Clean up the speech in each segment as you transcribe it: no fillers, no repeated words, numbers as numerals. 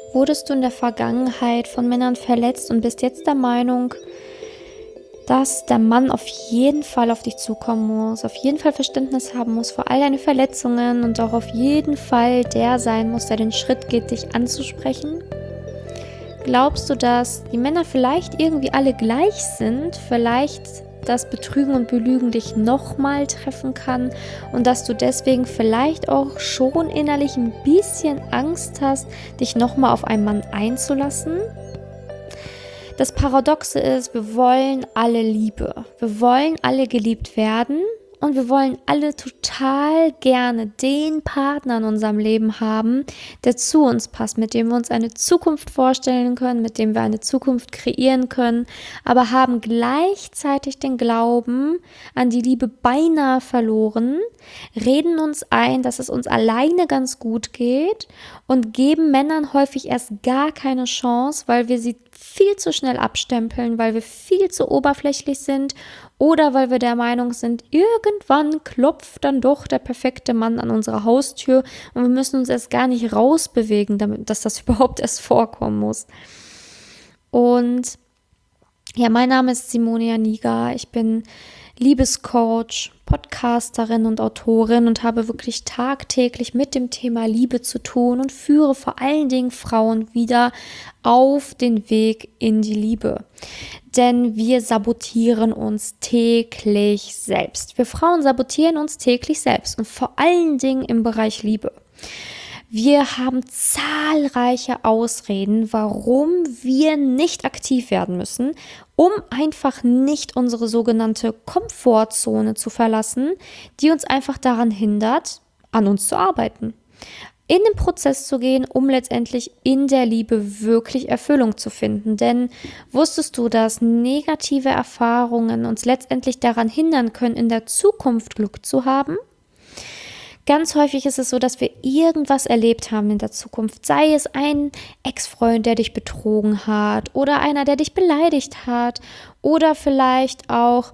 Wurdest du in der Vergangenheit von Männern verletzt und bist jetzt der Meinung, dass der Mann auf jeden Fall auf dich zukommen muss, auf jeden Fall Verständnis haben muss für all deine Verletzungen und auch auf jeden Fall der sein muss, der den Schritt geht, dich anzusprechen? Glaubst du, dass die Männer vielleicht irgendwie alle gleich sind, vielleicht das Betrügen und Belügen dich nochmal treffen kann und dass du deswegen vielleicht auch schon innerlich ein bisschen Angst hast, dich nochmal auf einen Mann einzulassen? Das Paradoxe ist, wir wollen alle Liebe, wir wollen alle geliebt werden und wir wollen alle total gerne den Partner in unserem Leben haben, der zu uns passt, mit dem wir uns eine Zukunft vorstellen können, mit dem wir eine Zukunft kreieren können, aber haben gleichzeitig den Glauben an die Liebe beinahe verloren, reden uns ein, dass es uns alleine ganz gut geht und geben Männern häufig erst gar keine Chance, weil wir sie viel zu schnell abstempeln, weil wir viel zu oberflächlich sind oder weil wir der Meinung sind, irgendwann klopft dann doch der perfekte Mann an unserer Haustür und wir müssen uns erst gar nicht rausbewegen, damit, dass das überhaupt erst vorkommen muss. Und ja, mein Name ist Simone Janiga, ich bin Liebescoach, Podcasterin und Autorin und habe wirklich tagtäglich mit dem Thema Liebe zu tun und führe vor allen Dingen Frauen wieder auf den Weg in die Liebe. Denn wir sabotieren uns täglich selbst. Wir Frauen sabotieren uns täglich selbst und vor allen Dingen im Bereich Liebe. Wir haben zahlreiche Ausreden, warum wir nicht aktiv werden müssen, um einfach nicht unsere sogenannte Komfortzone zu verlassen, die uns einfach daran hindert, an uns zu arbeiten. In den Prozess zu gehen, um letztendlich in der Liebe wirklich Erfüllung zu finden. Denn wusstest du, dass negative Erfahrungen uns letztendlich daran hindern können, in der Zukunft Glück zu haben? Ganz häufig ist es so, dass wir irgendwas erlebt haben in der Zukunft, sei es ein Ex-Freund, der dich betrogen hat oder einer, der dich beleidigt hat oder vielleicht auch,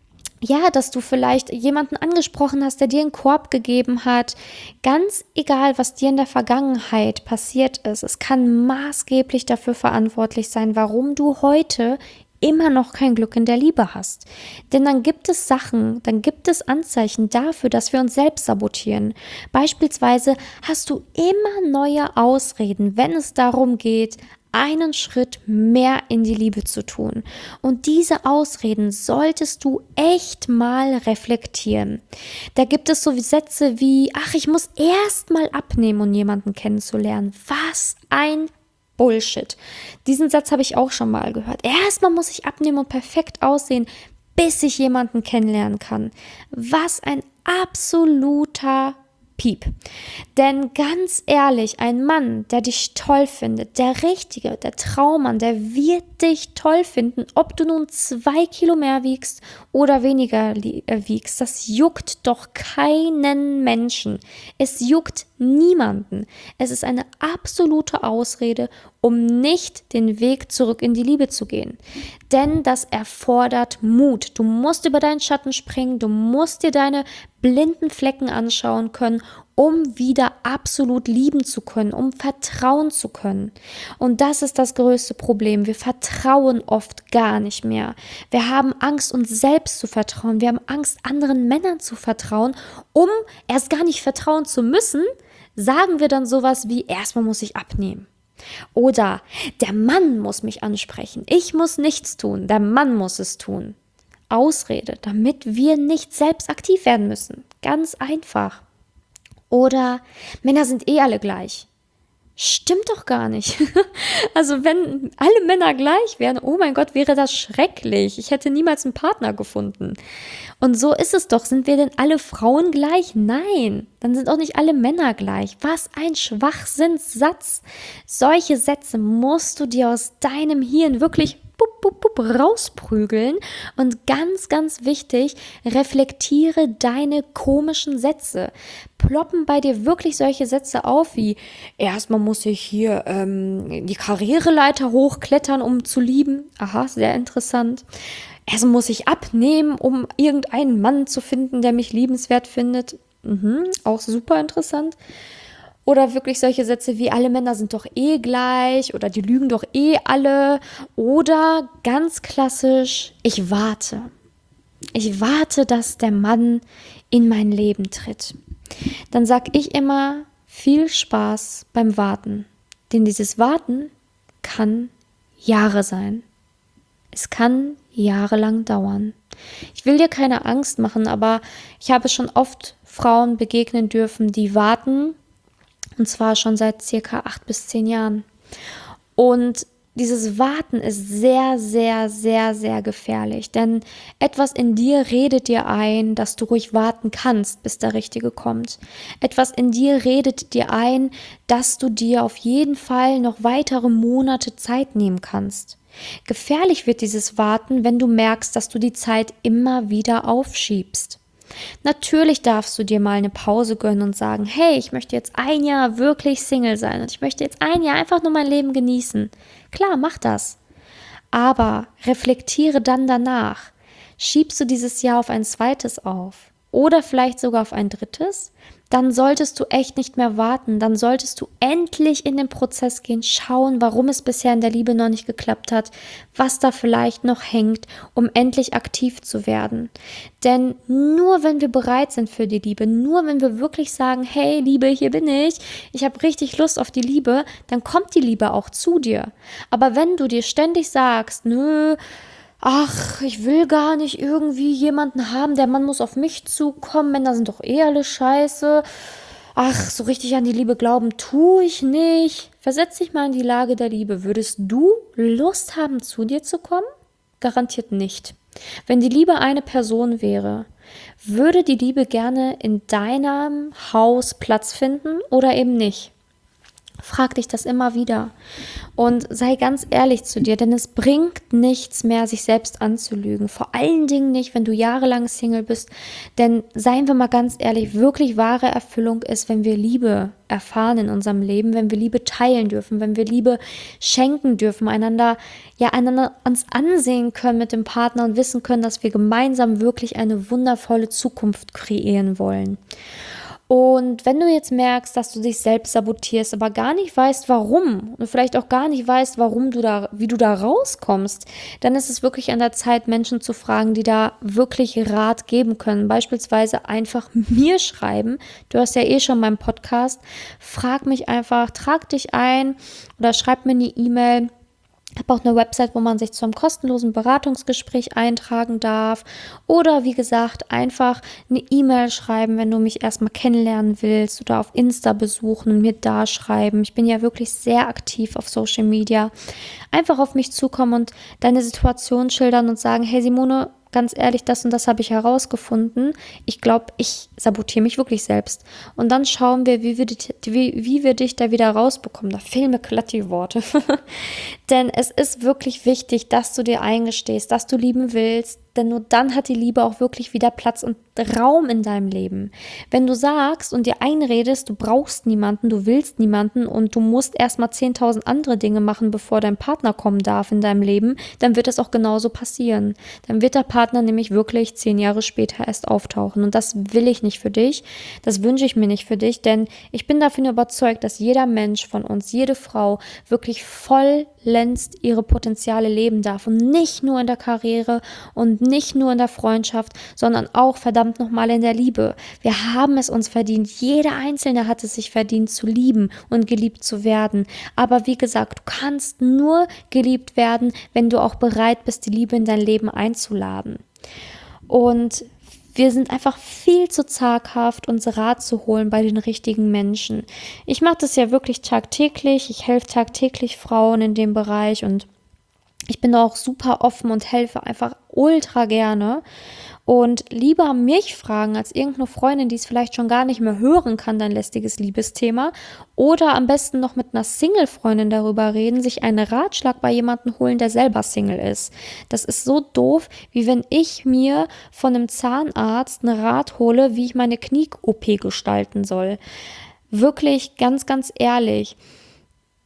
ja, dass du vielleicht jemanden angesprochen hast, der dir einen Korb gegeben hat. Ganz egal, was dir in der Vergangenheit passiert ist, es kann maßgeblich dafür verantwortlich sein, warum du heute immer noch kein Glück in der Liebe hast. Denn dann gibt es Sachen, dann gibt es Anzeichen dafür, dass wir uns selbst sabotieren. Beispielsweise hast du immer neue Ausreden, wenn es darum geht, einen Schritt mehr in die Liebe zu tun. Und diese Ausreden solltest du echt mal reflektieren. Da gibt es so Sätze wie, ach, ich muss erst mal abnehmen, um jemanden kennenzulernen. Was ein Bullshit. Diesen Satz habe ich auch schon mal gehört. Erstmal muss ich abnehmen und perfekt aussehen, bis ich jemanden kennenlernen kann. Was ein absoluter Piep. Denn ganz ehrlich, ein Mann, der dich toll findet, der Richtige, der Traummann, der wird dich toll finden, ob du nun 2 Kilo mehr wiegst oder weniger wiegst. Das juckt doch keinen Menschen. Es juckt niemanden. Es ist eine absolute Ausrede, um nicht den Weg zurück in die Liebe zu gehen. Denn das erfordert Mut. Du musst über deinen Schatten springen, du musst dir deine blinden Flecken anschauen können, um wieder absolut lieben zu können, um vertrauen zu können. Und das ist das größte Problem. Wir vertrauen oft gar nicht mehr. Wir haben Angst, uns selbst zu vertrauen. Wir haben Angst, anderen Männern zu vertrauen. Um erst gar nicht vertrauen zu müssen, sagen wir dann sowas wie, erstmal muss ich abnehmen. Oder der Mann muss mich ansprechen. Ich muss nichts tun. Der Mann muss es tun. Ausrede, damit wir nicht selbst aktiv werden müssen. Ganz einfach. Oder Männer sind eh alle gleich. Stimmt doch gar nicht. Also wenn alle Männer gleich wären, oh mein Gott, wäre das schrecklich. Ich hätte niemals einen Partner gefunden. Und so ist es doch. Sind wir denn alle Frauen gleich? Nein, dann sind auch nicht alle Männer gleich. Was ein Schwachsinnssatz. Solche Sätze musst du dir aus deinem Hirn wirklich rausprügeln und ganz, ganz wichtig, reflektiere deine komischen Sätze. Ploppen bei dir wirklich solche Sätze auf wie, erstmal muss ich hier die Karriereleiter hochklettern, um zu lieben. Aha, sehr interessant. Erstmal muss ich abnehmen, um irgendeinen Mann zu finden, der mich liebenswert findet. Auch super interessant. Oder wirklich solche Sätze wie alle Männer sind doch eh gleich oder die lügen doch eh alle. Oder ganz klassisch, ich warte. Ich warte, dass der Mann in mein Leben tritt. Dann sag ich immer, viel Spaß beim Warten. Denn dieses Warten kann Jahre sein. Es kann jahrelang dauern. Ich will dir keine Angst machen, aber ich habe schon oft Frauen begegnen dürfen, die warten, und zwar schon seit circa 8 bis 10 Jahren. Und dieses Warten ist sehr, sehr, sehr, sehr gefährlich, denn etwas in dir redet dir ein, dass du ruhig warten kannst, bis der Richtige kommt. Etwas in dir redet dir ein, dass du dir auf jeden Fall noch weitere Monate Zeit nehmen kannst. Gefährlich wird dieses Warten, wenn du merkst, dass du die Zeit immer wieder aufschiebst. Natürlich darfst du dir mal eine Pause gönnen und sagen, hey, ich möchte jetzt 1 Jahr wirklich Single sein und ich möchte jetzt 1 Jahr einfach nur mein Leben genießen. Klar, mach das. Aber reflektiere dann danach. Schiebst du dieses Jahr auf ein zweites auf oder vielleicht sogar auf ein drittes? Dann solltest du echt nicht mehr warten. Dann solltest du endlich in den Prozess gehen, schauen, warum es bisher in der Liebe noch nicht geklappt hat, was da vielleicht noch hängt, um endlich aktiv zu werden. Denn nur wenn wir bereit sind für die Liebe, nur wenn wir wirklich sagen, hey Liebe, hier bin ich habe richtig Lust auf die Liebe, dann kommt die Liebe auch zu dir. Aber wenn du dir ständig sagst, nö, ach, ich will gar nicht irgendwie jemanden haben, der Mann muss auf mich zukommen, Männer sind doch eh alle scheiße. Ach, so richtig an die Liebe glauben tue ich nicht. Versetz dich mal in die Lage der Liebe. Würdest du Lust haben, zu dir zu kommen? Garantiert nicht. Wenn die Liebe eine Person wäre, würde die Liebe gerne in deinem Haus Platz finden oder eben nicht? Frag dich das immer wieder und sei ganz ehrlich zu dir, denn es bringt nichts mehr, sich selbst anzulügen. Vor allen Dingen nicht, wenn du jahrelang Single bist, denn seien wir mal ganz ehrlich, wirklich wahre Erfüllung ist, wenn wir Liebe erfahren in unserem Leben, wenn wir Liebe teilen dürfen, wenn wir Liebe schenken dürfen, einander uns ansehen können mit dem Partner und wissen können, dass wir gemeinsam wirklich eine wundervolle Zukunft kreieren wollen. Und wenn du jetzt merkst, dass du dich selbst sabotierst, aber gar nicht weißt, warum und vielleicht auch gar nicht weißt, wie du da rauskommst, dann ist es wirklich an der Zeit, Menschen zu fragen, die da wirklich Rat geben können. Beispielsweise einfach mir schreiben. Du hast ja eh schon meinen Podcast. Frag mich einfach, trag dich ein oder schreib mir eine E-Mail. Ich habe auch eine Website, wo man sich zu einem kostenlosen Beratungsgespräch eintragen darf. Oder wie gesagt, einfach eine E-Mail schreiben, wenn du mich erstmal kennenlernen willst, oder auf Insta besuchen und mir da schreiben. Ich bin ja wirklich sehr aktiv auf Social Media. Einfach auf mich zukommen und deine Situation schildern und sagen, hey Simone, ganz ehrlich, das und das habe ich herausgefunden. Ich glaube, ich sabotiere mich wirklich selbst. Und dann schauen wir, wie wir dich da wieder rausbekommen. Da fehlen mir glatt die Worte. Denn es ist wirklich wichtig, dass du dir eingestehst, dass du lieben willst. Denn nur dann hat die Liebe auch wirklich wieder Platz und Raum in deinem Leben. Wenn du sagst und dir einredest, du brauchst niemanden, du willst niemanden und du musst erstmal 10.000 andere Dinge machen, bevor dein Partner kommen darf in deinem Leben, dann wird das auch genauso passieren. Dann wird der Partner nämlich wirklich 10 Jahre später erst auftauchen. Und das will ich nicht für dich, das wünsche ich mir nicht für dich, denn ich bin davon überzeugt, dass jeder Mensch von uns, jede Frau wirklich vollends ihre Potenziale leben darf und nicht nur in der Karriere und nicht nur in der Freundschaft, sondern auch verdammt nochmal in der Liebe. Wir haben es uns verdient. Jeder Einzelne hat es sich verdient, zu lieben und geliebt zu werden. Aber wie gesagt, du kannst nur geliebt werden, wenn du auch bereit bist, die Liebe in dein Leben einzuladen. Und wir sind einfach viel zu zaghaft, uns Rat zu holen bei den richtigen Menschen. Ich mache das ja wirklich tagtäglich. Ich helfe tagtäglich Frauen in dem Bereich und ich bin auch super offen und helfe einfach ultra gerne und lieber mich fragen als irgendeine Freundin, die es vielleicht schon gar nicht mehr hören kann, dein lästiges Liebesthema, oder am besten noch mit einer Single-Freundin darüber reden, sich einen Ratschlag bei jemandem holen, der selber Single ist. Das ist so doof, wie wenn ich mir von einem Zahnarzt einen Rat hole, wie ich meine Knie-OP gestalten soll. Wirklich ganz, ganz ehrlich.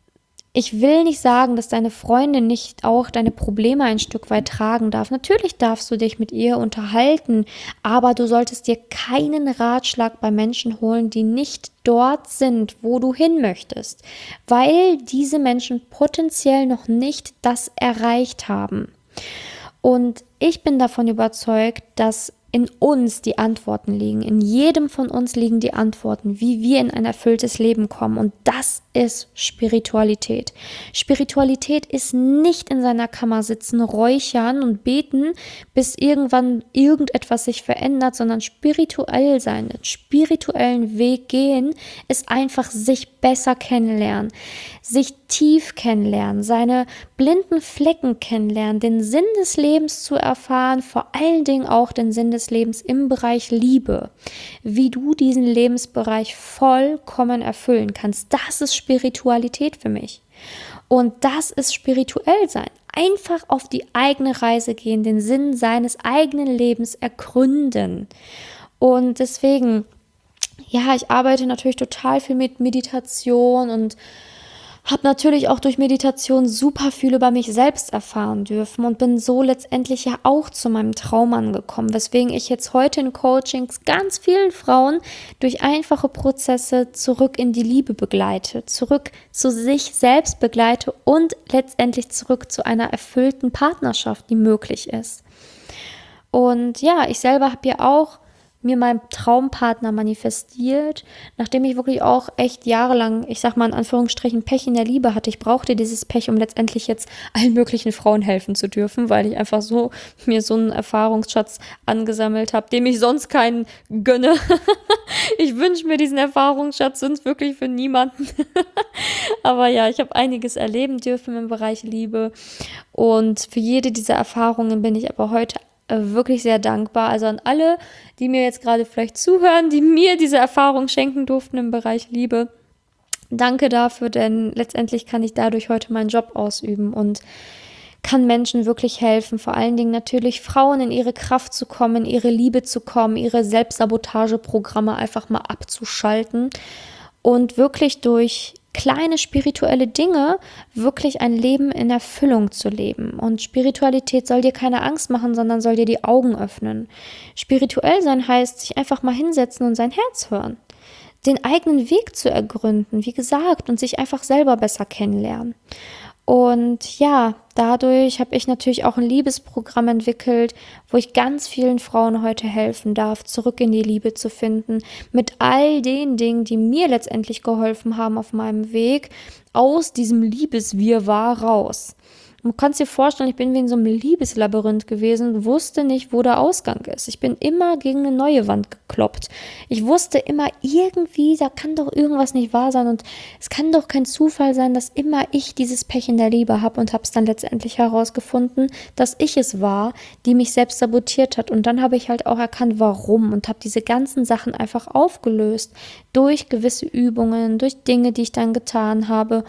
Ich will nicht sagen, dass deine Freundin nicht auch deine Probleme ein Stück weit tragen darf. Natürlich darfst du dich mit ihr unterhalten, aber du solltest dir keinen Ratschlag bei Menschen holen, die nicht dort sind, wo du hin möchtest, weil diese Menschen potenziell noch nicht das erreicht haben. Und ich bin davon überzeugt, dass in uns die Antworten liegen. In jedem von uns liegen die Antworten, wie wir in ein erfülltes Leben kommen. Und das ist Spiritualität. Spiritualität ist nicht in seiner Kammer sitzen, räuchern und beten, bis irgendwann irgendetwas sich verändert, sondern spirituell sein, den spirituellen Weg gehen, ist einfach sich besser kennenlernen, sich tief kennenlernen, seine blinden Flecken kennenlernen, den Sinn des Lebens zu erfahren, vor allen Dingen auch den Sinn des Lebens im Bereich Liebe, wie du diesen Lebensbereich vollkommen erfüllen kannst. Das ist Spiritualität für mich. Und das ist spirituell sein. Einfach auf die eigene Reise gehen, den Sinn seines eigenen Lebens ergründen. Und deswegen, ja, ich arbeite natürlich total viel mit Meditation und habe natürlich auch durch Meditation super viel über mich selbst erfahren dürfen und bin so letztendlich ja auch zu meinem Traum angekommen, weswegen ich jetzt heute in Coachings ganz vielen Frauen durch einfache Prozesse zurück in die Liebe begleite, zurück zu sich selbst begleite und letztendlich zurück zu einer erfüllten Partnerschaft, die möglich ist. Und ja, ich selber habe ja auch mir meinen Traumpartner manifestiert, nachdem ich wirklich auch echt jahrelang, ich sag mal in Anführungsstrichen, Pech in der Liebe hatte. Ich brauchte dieses Pech, um letztendlich jetzt allen möglichen Frauen helfen zu dürfen, weil ich einfach mir so einen Erfahrungsschatz angesammelt habe, dem ich sonst keinen gönne. Ich wünsche mir diesen Erfahrungsschatz sonst wirklich für niemanden. Aber ja, ich habe einiges erleben dürfen im Bereich Liebe und für jede dieser Erfahrungen bin ich aber heute wirklich sehr dankbar. Also an alle, die mir jetzt gerade vielleicht zuhören, die mir diese Erfahrung schenken durften im Bereich Liebe. Danke dafür, denn letztendlich kann ich dadurch heute meinen Job ausüben und kann Menschen wirklich helfen, vor allen Dingen natürlich Frauen in ihre Kraft zu kommen, in ihre Liebe zu kommen, ihre Selbstsabotageprogramme einfach mal abzuschalten und wirklich durch kleine spirituelle Dinge wirklich ein Leben in Erfüllung zu leben. Und Spiritualität soll dir keine Angst machen, sondern soll dir die Augen öffnen. Spirituell sein heißt, sich einfach mal hinsetzen und sein Herz hören. Den eigenen Weg zu ergründen, wie gesagt, und sich einfach selber besser kennenlernen. Und ja, dadurch habe ich natürlich auch ein Liebesprogramm entwickelt, wo ich ganz vielen Frauen heute helfen darf, zurück in die Liebe zu finden, mit all den Dingen, die mir letztendlich geholfen haben auf meinem Weg, aus diesem Liebeswirrwarr raus. Du kannst dir vorstellen, ich bin wie in so einem Liebeslabyrinth gewesen, wusste nicht, wo der Ausgang ist. Ich bin immer gegen eine neue Wand gekloppt. Ich wusste immer irgendwie, da kann doch irgendwas nicht wahr sein und es kann doch kein Zufall sein, dass immer ich dieses Pech in der Liebe habe und habe es dann letztendlich herausgefunden, dass ich es war, die mich selbst sabotiert hat. Und dann habe ich halt auch erkannt, warum und habe diese ganzen Sachen einfach aufgelöst durch gewisse Übungen, durch Dinge, die ich dann getan habe,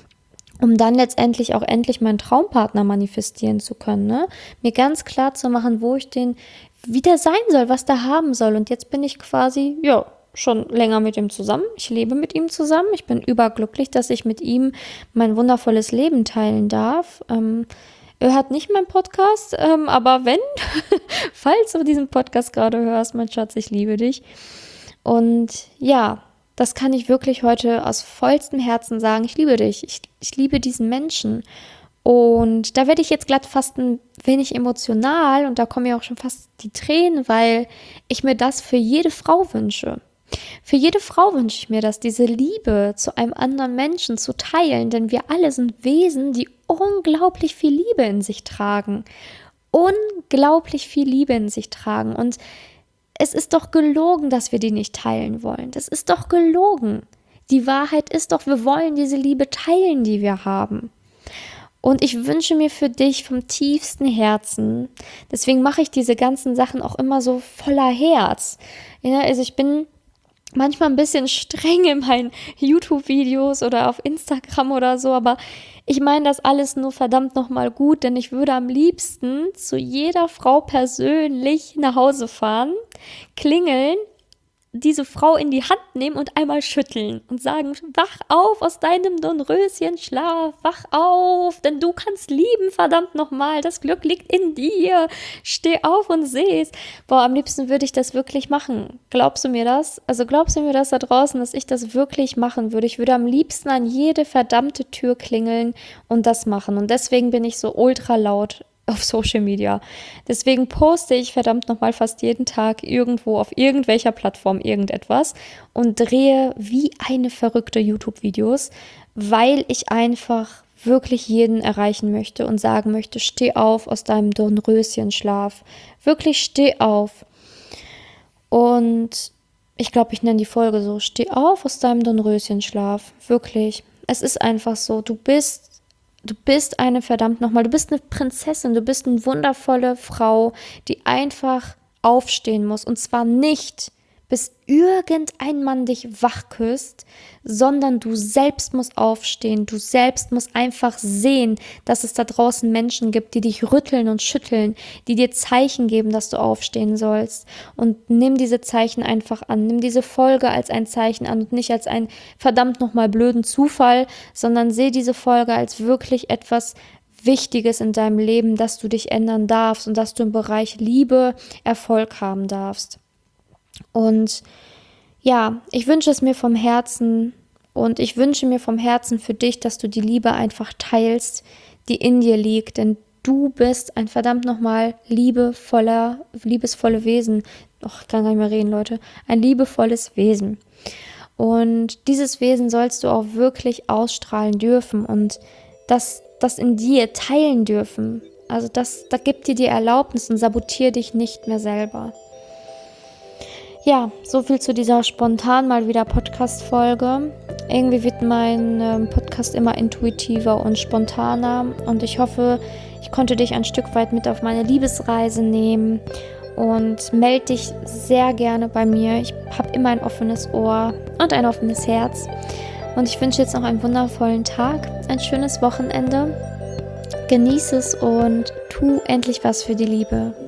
um dann letztendlich auch endlich meinen Traumpartner manifestieren zu können, ne? Mir ganz klar zu machen, wo ich den wieder sein soll, was der haben soll. Und jetzt bin ich quasi, ja, schon länger mit ihm zusammen. Ich lebe mit ihm zusammen. Ich bin überglücklich, dass ich mit ihm mein wundervolles Leben teilen darf. Er hört nicht meinen Podcast, aber wenn, falls du diesen Podcast gerade hörst, mein Schatz, ich liebe dich. Und ja, das kann ich wirklich heute aus vollstem Herzen sagen. Ich liebe dich. Ich liebe diesen Menschen. Und da werde ich jetzt glatt fast ein wenig emotional und da kommen ja auch schon fast die Tränen, weil ich mir das für jede Frau wünsche. Für jede Frau wünsche ich mir das, diese Liebe zu einem anderen Menschen zu teilen, denn wir alle sind Wesen, die unglaublich viel Liebe in sich tragen. Unglaublich viel Liebe in sich tragen und es ist doch gelogen, dass wir die nicht teilen wollen. Das ist doch gelogen. Die Wahrheit ist doch, wir wollen diese Liebe teilen, die wir haben. Und ich wünsche mir für dich vom tiefsten Herzen, deswegen mache ich diese ganzen Sachen auch immer so voller Herz. Ja, also ich bin manchmal ein bisschen streng in meinen YouTube-Videos oder auf Instagram oder so, aber ich meine das alles nur verdammt nochmal gut, denn ich würde am liebsten zu jeder Frau persönlich nach Hause fahren, klingeln, diese Frau in die Hand nehmen und einmal schütteln und sagen, wach auf aus deinem Dornröschenschlaf, wach auf, denn du kannst lieben, verdammt nochmal, das Glück liegt in dir, steh auf und seh's. Boah, am liebsten würde ich das wirklich machen. Glaubst du mir das? Also glaubst du mir das da draußen, dass ich das wirklich machen würde? Ich würde am liebsten an jede verdammte Tür klingeln und das machen. Und deswegen bin ich so ultra laut auf Social Media. Deswegen poste ich verdammt nochmal fast jeden Tag irgendwo auf irgendwelcher Plattform irgendetwas und drehe wie eine verrückte YouTube-Videos, weil ich einfach wirklich jeden erreichen möchte und sagen möchte, steh auf aus deinem Dornröschenschlaf. Wirklich steh auf. Und ich glaube, ich nenne die Folge so, steh auf aus deinem Dornröschenschlaf. Wirklich. Es ist einfach so, du bist eine verdammt nochmal, du bist eine Prinzessin, du bist eine wundervolle Frau, die einfach aufstehen muss. Und zwar nicht, bis irgendein Mann dich wach küsst, sondern du selbst musst aufstehen. Du selbst musst einfach sehen, dass es da draußen Menschen gibt, die dich rütteln und schütteln, die dir Zeichen geben, dass du aufstehen sollst. Und nimm diese Zeichen einfach an. Nimm diese Folge als ein Zeichen an und nicht als einen verdammt nochmal blöden Zufall, sondern seh diese Folge als wirklich etwas Wichtiges in deinem Leben, dass du dich ändern darfst und dass du im Bereich Liebe Erfolg haben darfst. Und ja, ich wünsche es mir vom Herzen und ich wünsche mir vom Herzen für dich, dass du die Liebe einfach teilst, die in dir liegt, denn du bist ein verdammt nochmal liebesvolle Wesen. Ich kann gar nicht mehr reden, Leute. Ein liebevolles Wesen. Und dieses Wesen sollst du auch wirklich ausstrahlen dürfen und das in dir teilen dürfen. Also da gibt dir die Erlaubnis und sabotier dich nicht mehr selber. Ja, so viel zu dieser spontan mal wieder Podcast-Folge. Irgendwie wird mein Podcast immer intuitiver und spontaner und ich hoffe, ich konnte dich ein Stück weit mit auf meine Liebesreise nehmen und melde dich sehr gerne bei mir. Ich habe immer ein offenes Ohr und ein offenes Herz und ich wünsche jetzt noch einen wundervollen Tag, ein schönes Wochenende. Genieße es und tu endlich was für die Liebe.